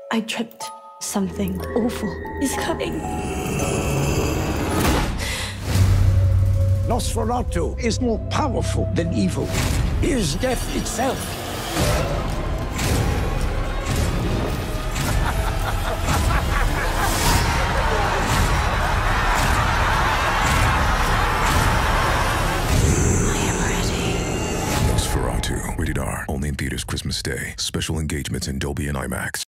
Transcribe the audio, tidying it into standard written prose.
I tripped. Something awful is coming. Nosferatu is more powerful than evil. He is death itself. Nosferatu, rated R, only in theaters Christmas Day. Special engagements in Dolby and IMAX.